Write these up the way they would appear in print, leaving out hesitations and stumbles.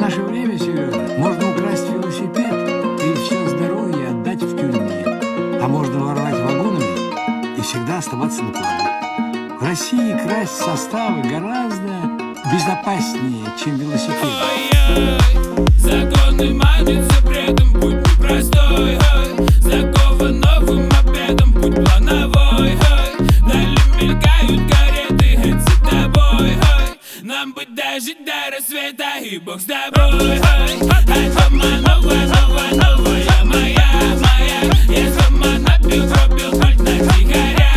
наше время, Сережа, можно украсть велосипед и все здоровье отдать в тюрьме. А можно воровать вагонами и всегда оставаться на плаву. В России красть составы гораздо безопаснее, чем велосипед. Ой-ой, законы манят запретом, путь непростой. Закован новым обедом, путь плановой. Дали мелькают кареты, за тобой. Нам быть дожить до рассвета, и Бог с тобой. Альбома новая, новая, новая, моя. Я дома напил, пробил кольт на тихоря.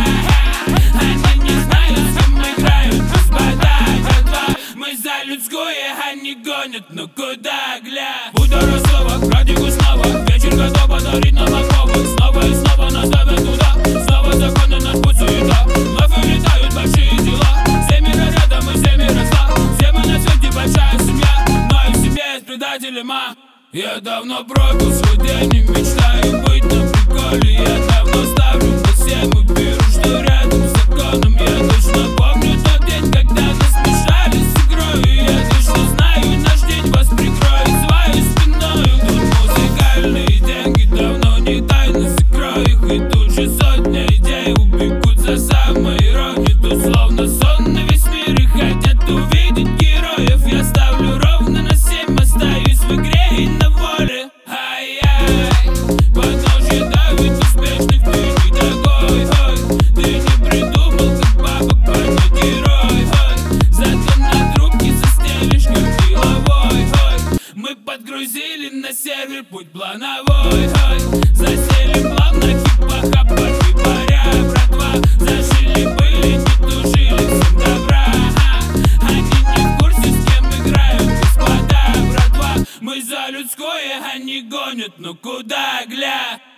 Они не знают, с кем играют, господа, братва. Мы за людское, они гонят, но куда, гля. Будь дорослого, радику снова. Вечер готов подарить нам основу. Снова и снова нас ставят туда. Снова законы наш путь суета. Вновь улетают большие дела. Семеро рядом и семеро зла. Все мы на свете большая семья, но и в семье есть предатели, ма. Я давно пропил свой день и мечтаю быть на приколе. Я давно ставлю на 7 и беру, что рядом с законом. Я точно помню тот день, когда нас смешали с игрой. И я точно знаю, наш день вас прикроет своей спиной. Тут музыкальные деньги давно не тайны, сыграю их, и тут же сотня идей убегут за самой иронией. Тут словно сон на весь мир и хотят увидеть героев. Я ставлю ровно на 7, остаюсь в игре и на воле. Ай-яй, подножье давит успешный, ты не такой. Ты не придумал, как бабок понять герой. Зато на трубке застелишь, как деловой. Мы подгрузили на сервер путь плановой. Засели плавно, хип-хап, парфи паря, братва. Зажили были, не тужили, всем добра. Они не в курсе, с кем играют, господа, братва. Мы за людское, они гонят, но куда, гля.